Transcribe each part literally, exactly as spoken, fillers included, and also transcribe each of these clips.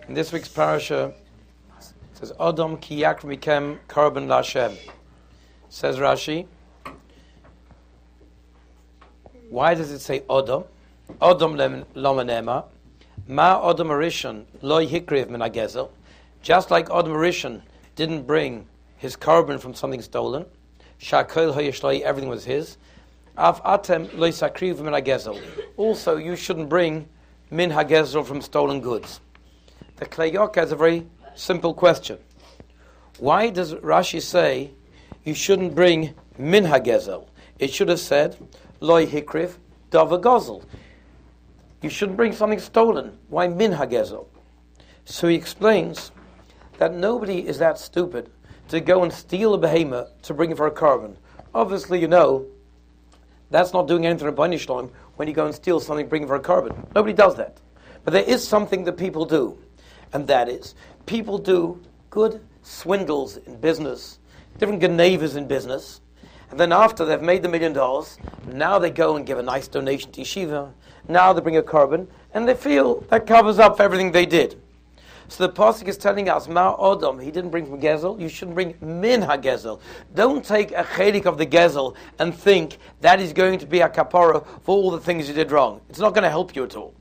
In this week's parasha, it says, Adam ki yakr mikem karban l'Hashem. Says Rashi, why does it say Adam? Adam lama nema. Ma Adam Arishon lo hikriv min hagezel. Just like Adam Arishon didn't bring his carbon from something stolen, shakol hayishloi, everything was his. Av atem lo sakriv min hagezel. Also, you shouldn't bring min hagezel from stolen goods. The Klei York has a very simple question. Why does Rashi say you shouldn't bring min hagezel? It should have said loy hikriv dava gozel. You shouldn't bring something stolen. Why min hagezel? So he explains that nobody is that stupid to go and steal a behemoth to bring it for a carbon. Obviously, you know, that's not doing anything to Rabbeinu Shalom when you go and steal something, bring it for a carbon. Nobody does that. But there is something that people do. And that is, people do good swindles in business, different genevas in business, and then after they've made the million dollars, now they go and give a nice donation to yeshiva, now they bring a carbon, and they feel that covers up for everything they did. So the pasuk is telling us, Ma Odom, he didn't bring from Gezel, you shouldn't bring min ha-Gezel. Don't take a chelik of the Gezel and think that is going to be a kapara for all the things you did wrong. It's not going to help you at all.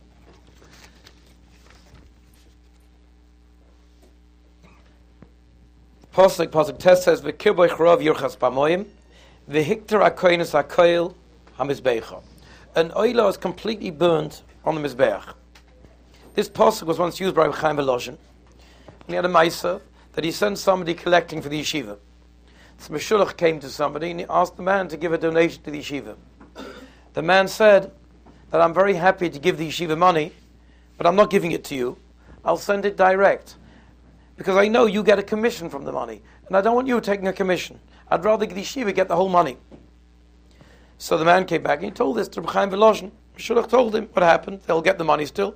Pasuk, Pasuk Test says, V'kirboich rov yurchas pamoyim, v'hikter akoynes akoyel ha-mizbecha. An oila is completely burned on the mizbeach. This pasuk was once used by Reb Chaim Volozhin. And he had a ma'aser that he sent somebody collecting for the yeshiva. So Meshulach came to somebody and he asked the man to give a donation to the yeshiva. The man said that I'm very happy to give the yeshiva money, but I'm not giving it to you. I'll send it direct. Because I know you get a commission from the money. And I don't want you taking a commission. I'd rather the yeshiva get the whole money. So the man came back and he told this to Reb Chaim Volozhin. Meshulach told him what happened. They'll get the money still.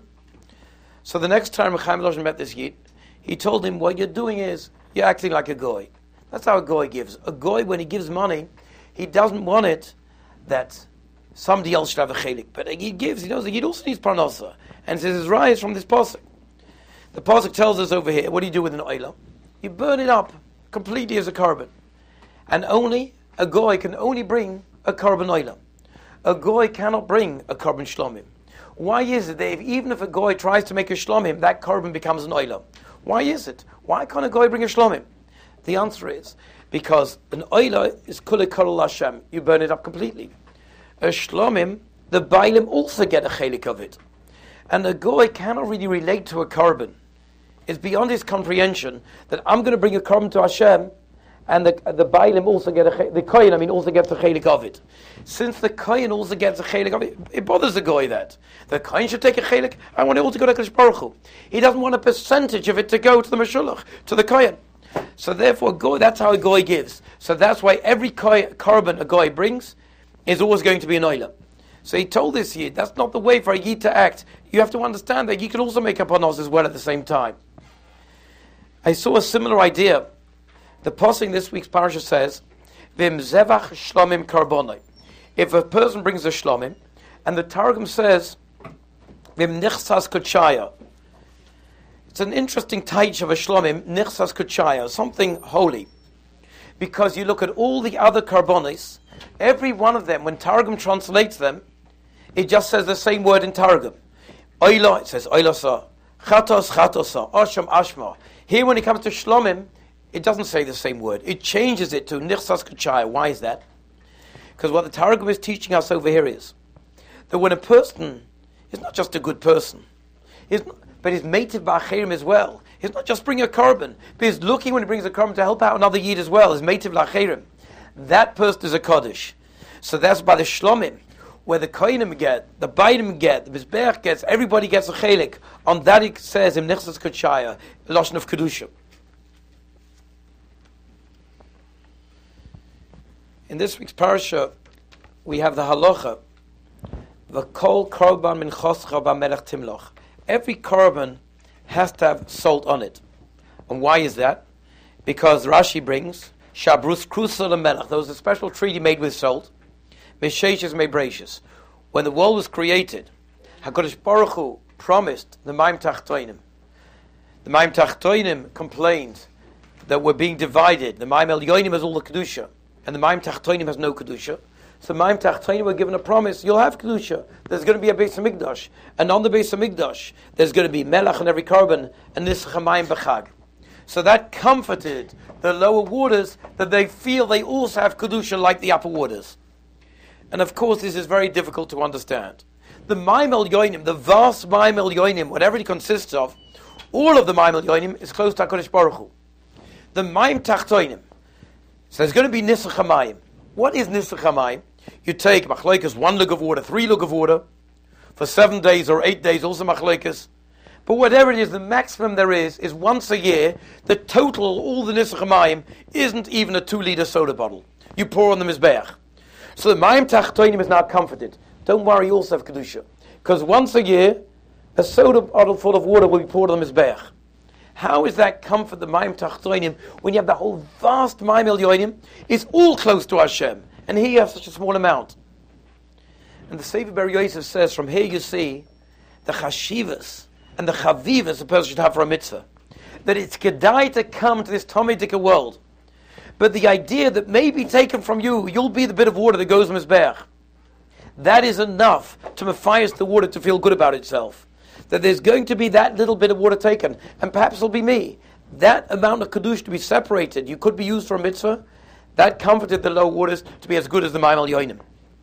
So the next time Reb Chaim Volozhin met this yid, he told him, what you're doing is, you're acting like a goy. That's how a goy gives. A goy, when he gives money, he doesn't want it that somebody else should have a chelik. But he gives, he knows the yid also needs parnasa. And says his rise from this pasuk. The pasuk tells us over here, what do you do with an oila? You burn it up completely as a carbon. And only, a goy can only bring a carbon oila. A goy cannot bring a carbon shlomim. Why is it that if, even if a goy tries to make a shlomim, that carbon becomes an oila? Why is it? Why can't a goy bring a shlomim? The answer is, because an oila is kula kol Hashem. You burn it up completely. A shlomim, the bailim also get a chelik of it. And a goy cannot really relate to a carbon. It's beyond his comprehension that I'm going to bring a carbon to Hashem, and the the bailim also get a the kohen. I mean, also gets a chelik of it. Since the kohen also gets a chelik of it, it bothers the goy that the kohen should take a chelik. I want it all to go to Kadosh Baruch Hu. He doesn't want a percentage of it to go to the meshulach, to the kohen. So therefore, goy. That's how a goy gives. So that's why every koy, carbon a goy brings is always going to be an oila. So he told this yid, that's not the way for a yid to act. You have to understand that you can also make up panos as well at the same time. I saw a similar idea. The pasuk in this week's parasha says, "Vim zevach shlomim karbonai." If a person brings a shlomim, and the Targum says, "Vim nichsas kutchaya." It's an interesting taich of a shlomim, nichsas kutchaya, something holy, because you look at all the other karbonis, every one of them, when Targum translates them, it just says the same word in Targum. Oila, it says oilasa, chatos chatosa, asham ashma. Here, when it comes to shlomim, it doesn't say the same word. It changes it to nichsas kachaya. Why is that? Because what the Targum is teaching us over here is that when a person is not just a good person, he's not, but he's mated ba'acherim as well. He's not just bringing a carbon, but he's looking when he brings a carbon to help out another yid as well. He's mated ba'acherim. That person is a kaddish. So that's by the shlomim, where the kohenim get, the baidim get, the mizbeach gets, everybody gets a chelik. On that it says in nichsas kachaya, lashon of kedusha. In this week's parasha, we have the halacha, v'kol korban min choscha b'melech timloch. Every korban has to have salt on it. And why is that? Because Rashi brings, shabrus krusa l'melech, there was a special treaty made with salt, Mesheches Mebrachos. When the world was created, HaKadosh Baruch Hu promised the Maim Tachtoinim The Maim Tachtoinim complained that we're being divided. The Maim Elyonim has all the Kedusha, and the Maim Tachtoinim has no Kedusha. So Maim Tachtoinim were given a promise, you'll have Kedusha. There's going to be a Beis HaMikdash. And on the Beis HaMikdash, there's going to be Melech on every carbon, and Nisach HaMayim B'chag. So that comforted the lower waters, that they feel they also have Kedusha like the upper waters. And of course, this is very difficult to understand. The Maim Elyonim, the vast Maim Elyonim, whatever it consists of, all of the Maim Elyonim is close to HaKadosh Baruch Hu. The Maim Tachtoinim, so there's going to be Nisach HaMayim. What is Nisach HaMayim? You take machlekes, one lug of water, three lug of water, for seven days or eight days, also machlekes. But whatever it is, the maximum there is, is once a year, the total, all the Nisach HaMayim, isn't even a two-liter soda bottle. You pour on the Mizbeach. So the Maim Tachtoinim is now comforted. Don't worry, you also have Kedusha. Because once a year, a soda bottle full of water will be poured on the Mizbeach. How is that comfort, the Maim Tachtoinim, when you have the whole vast Maim Elyonim? It's all close to Hashem. And here you have such a small amount. And the Sefer Ber Yosef says, from here you see the chashivas and the chavivas a person should have for a mitzvah. That it's kedai to come to this Tomei world. But the idea that may be taken from you, you'll be the bit of water that goes in Mizbeach. That is enough to mephias the water to feel good about itself. That there's going to be that little bit of water taken, and perhaps it'll be me. That amount of Kiddush to be separated, you could be used for a mitzvah, that comforted the low waters to be as good as the Maim Elyonim.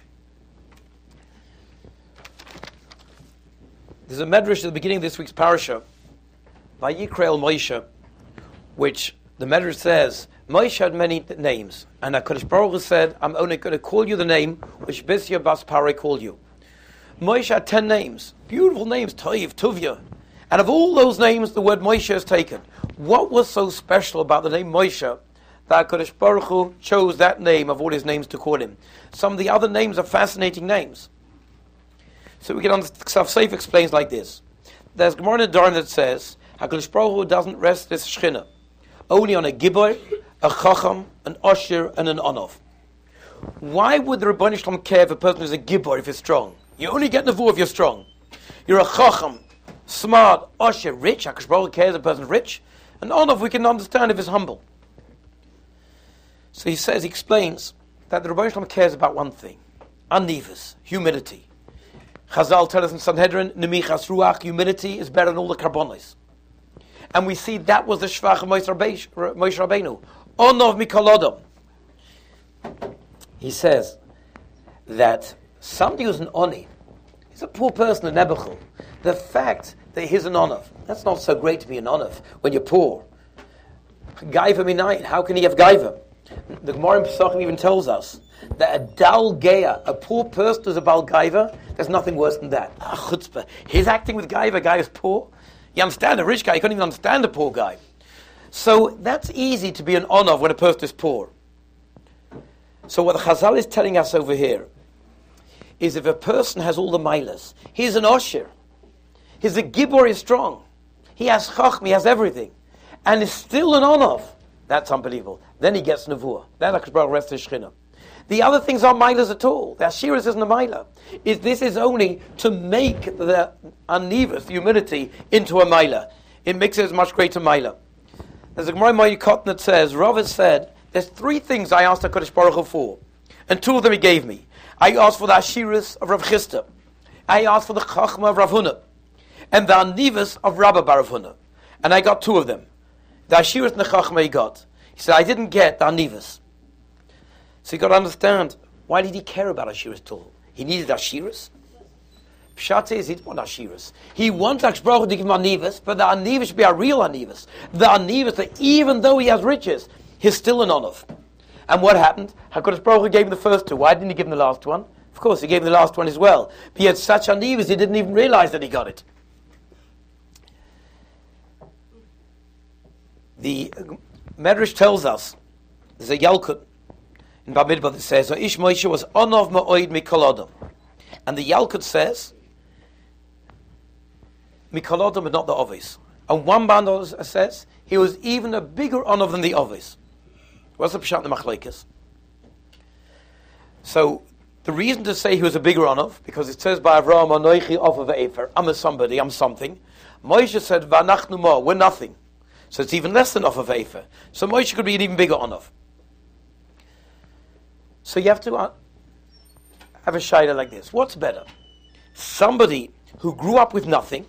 There's a medrash at the beginning of this week's parasha, by Yikra Moshe, which the medrash says, Moshe had many names, and HaKadosh Baruch Hu said, I'm only going to call you the name which Bisya Bas Parei called you. Moshe had ten names, beautiful names, Toiv, Tuvia. And of all those names, the word Moshe is taken. What was so special about the name Moshe that HaKadosh Baruch Hu chose that name of all his names to call him? Some of the other names are fascinating names. So we can understand, Ksav Seif explains like this. There's Gemara in Nedarim that says, HaKadosh Baruch Hu doesn't rest this Shechina only on a Gibor, a Chacham, an Osher, and an Onov. Why would the Rebbeinu Shalom care if a person is a Gibor if he's strong? You only get Nevuah if you're strong. You're a Chacham, smart, Osher, rich. HaKadosh Baruch Hu cares if a person's rich. And Onov we can understand if he's humble. So he says, he explains that the Rebbeinu Shalom cares about one thing. Anivus, humility. Chazal tell us in Sanhedrin, Nemichas Ruach, humility is better than all the carbonos. And we see that was the Shvach of Moshe Rabbeinu. Onov Mikol Adam. He says that somebody who's an Oni, he's a poor person, a Nebuchadnezzar. The fact that he's an Onov, that's not so great to be an Onov when you're poor. Gaiva Minayin, how can he have Gaiva? The Gemara in Pesachim even tells us that a Dal Geya, a poor person who's a Bal Gaiva, there's nothing worse than that. Ah, chutzpah. He's acting with Gaiva, guy is poor. You understand a rich guy, you couldn't even understand a poor guy. So that's easy to be an Onov when a person is poor. So what the Chazal is telling us over here is if a person has all the milas, he's an Osher. He's a Gibor, is strong. He has Chacham, he has everything. And is still an Onov. That's unbelievable. Then he gets Nevuah. Then HaKadosh Baruch Hu rests his Shechina. The other things aren't milas at all. The Ashiras isn't a mila. Is This is only to make the Anivus, the humility, into a mila. It makes it as much greater mila. There's a Gemara in Mayikot that says, Rav has said, there's three things I asked HaKadosh Baruch Hu for, and two of them he gave me. I asked for the Ashiras of Rav Chisda. I asked for the Chachma of Rav Huna, and the Anivus of Rabba Bar Rav Huna. And I got two of them. The Ashiras and the Chachma he got. He said, I didn't get the Anivus. So you got to understand, why did he care about Ashiras at all? He needed Ashiras. Pshat is he didn't want Ashiras. He wanted HaKadosh Baruch Hu to give him Anivus, but the Anivus should be a real Anivus. The Anivus that even though he has riches, he's still an Onov. And what happened? HaKadosh Baruch Hu gave him the first two. Why didn't he give him the last one? Of course, he gave him the last one as well. But he had such Anivus, he didn't even realize that he got it. The Medrash tells us, there's a Yalkut in Bamidbar that says, Ish Moshe was Onov Ma'oid Mikol Adam. And the Yalkut says, Mikol Adam but not the Ovis. And one band says, he was even a bigger Onov than the Ovis. What's the Pshat in the Machlekes? So, the reason to say he was a bigger Onov, because it says by Avraham, Anoichi Ofa Ve'efer, I'm a somebody, I'm something. Moshe said, V'anachnu mo, we're nothing. So it's even less than off of Efer. So Moshe could be an even bigger onof. So you have to uh, have a shaila like this. What's better? Somebody who grew up with nothing,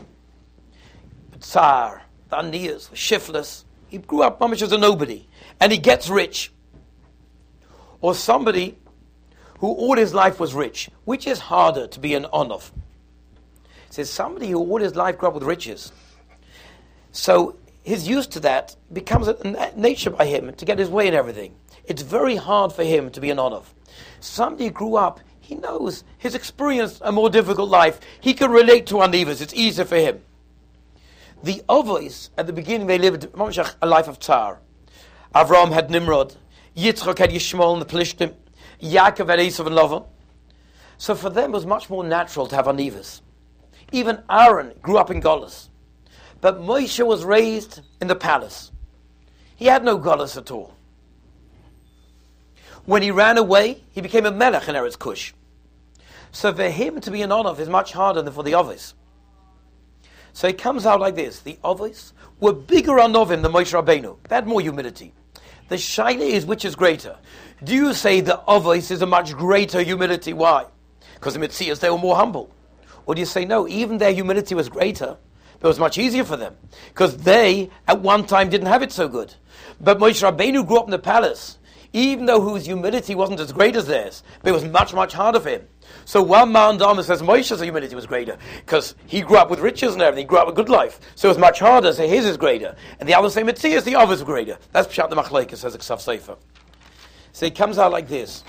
Tsar, the Aniyas, shiftless, he grew up mamish as a nobody, and he gets rich. Or somebody who all his life was rich. Which is harder to be an onof? It says somebody who all his life grew up with riches. So his use to that becomes a nature by him to get his way in everything. It's very hard for him to be an onof. Somebody who grew up, he knows, his experienced a more difficult life. He can relate to anivas. It's easier for him. The Avos, at the beginning, they lived a life of tsar. Avram had Nimrod. Yitzchak had Yishmael and the Plishtim. Yaakov had Esav and Lavan. So for them, it was much more natural to have anivas. Even Aaron grew up in Golas. But Moshe was raised in the palace. He had no Golas at all. When he ran away, he became a melech in Eretz Kush. So for him to be an Onav is much harder than for the Avos. So it comes out like this. The Avos were bigger Anovim than Moshe Rabbeinu. They had more humility. The shaila is which is greater. Do you say the Avos is a much greater humility? Why? Because the Mitzias, they were more humble. Or do you say, no, even their humility was greater, but it was much easier for them. Because they, at one time, didn't have it so good. But Moshe Rabbeinu grew up in the palace, even though his humility wasn't as great as theirs, but it was much, much harder for him. So one man Dharma says Moshe's humility was greater, because he grew up with riches and everything, he grew up with a good life. So it was much harder, so his is greater. And the other say Mitzias, the others were greater. That's Pshat the Machlekes, says the Ksav Sefer. So it comes out like this,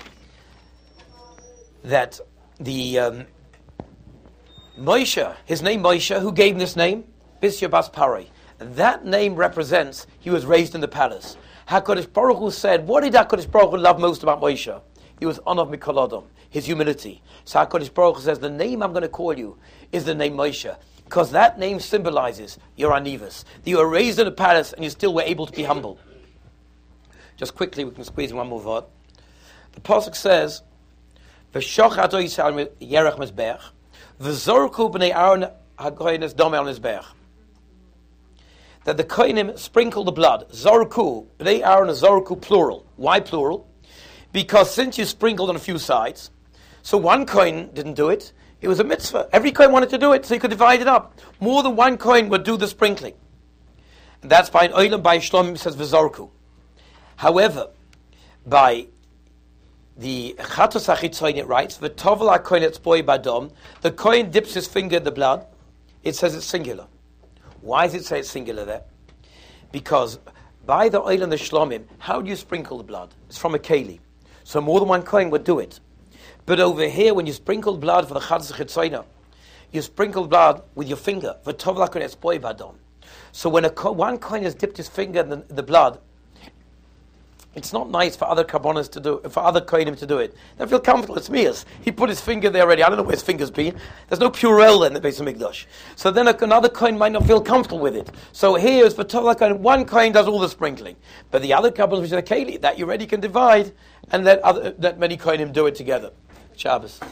that the um, Moshe, his name Moshe, who gave him this name? Bisya Bas Paroi. And that name represents he was raised in the palace. HaKadosh Baruch Hu said, what did HaKadosh Baruch Hu love most about Moshe? He was Onav Mikol Adam, his humility. So HaKadosh Baruch Hu says, the name I'm going to call you is the name Moshe. Because that name symbolizes your anivas. That you were raised in a palace and you still were able to be humble. Just quickly, we can squeeze in one more word. The Pasuk says, V'shoch ato Yisrael yerech mizbeach, v'zorku b'nei Aaron hakohenes dome al mizbeach. That the kohenim sprinkle the blood. Zorku, b'nei Aaron is zorku plural. Why plural? Because since you sprinkled on a few sides, so one kohen didn't do it, it was a mitzvah. Every kohen wanted to do it, so you could divide it up. More than one kohen would do the sprinkling. And that's by an oilam, by Shlomim, says v'zorku. However, by the Chatos HaChitzoin, it writes, "V'tovel HaKohen etzboi badom." The Kohen dips his finger in the blood. It says it's singular. Why does it say it's singular there? Because by the oil and the shlomim, how do you sprinkle the blood? It's from a keli, so more than one Kohen would do it. But over here, when you sprinkle blood for the Chatos HaChitzoin, you sprinkle blood with your finger. V'tovel HaKohen etzboi badom. So when a one Kohen has dipped his finger in the, the blood, it's not nice for other karbonos to do, for other kohenim to do it. They feel comfortable. It's Mias. He put his finger there already. I don't know where his finger's been. There's no purell in the Beis Hamikdash. So then another kohen might not feel comfortable with it. So here is for Tovla kohen. One kohen does all the sprinkling, but the other karbonos, which are the keli, that you already can divide, and let other that many kohenim do it together. Shabbos.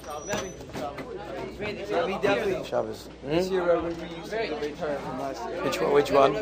Shabbos. Hmm? This year, Rabbi, we used to return from last year. Which one? Which one?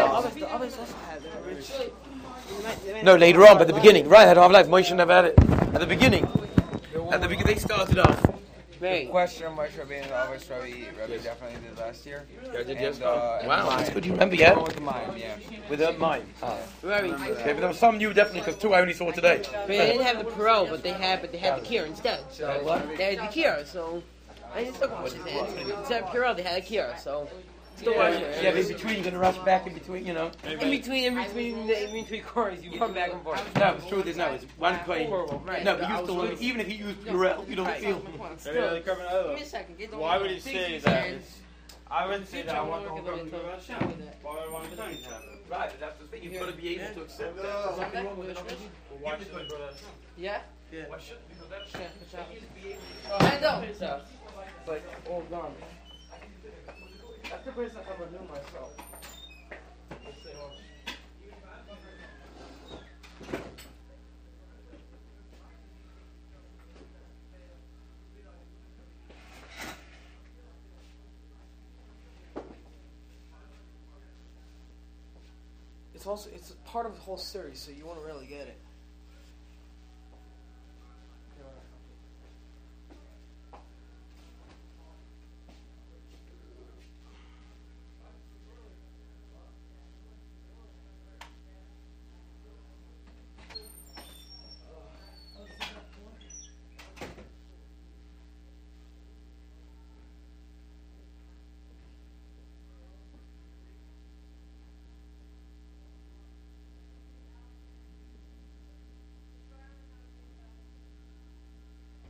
No, later on, but at the beginning. Right, had half life. Moshe never had it. At the beginning. At the beginning, they started off. The question Moshe Rabbeinu and Abbas Rabbi, Rabbi definitely did last year. Yeah, I did yes. Uh, wow, that's good. You remember, yeah? With the mime, yeah. With the mime. Ah. Very good. Okay, but there was some new definitely because two I only saw today. But they didn't have the parole, but they had, but they had the kir instead. So they had the kir. So I just took Moshe's hand. Instead of parole, they had a kir. So. Yeah, yeah, yeah, but in between, you're going to rush back in between, you know. In between, in between, in between corners, you run back and forth. No, the truth is, no, it's one coin. Right. No, but you still, even if you use Purell, you don't right. feel. Still, give me a second. Get the Why would you say that? I wouldn't say that I want to Why Why would I want to tell you that? Right, but that's the thing, you've got to be able to accept that. There's something wrong with it. Why should I do that? Yeah? Yeah. Why should because that's yeah, I know. So, but all gone. That's the place I ever knew myself. also it's part of the whole series, so you won't really get it.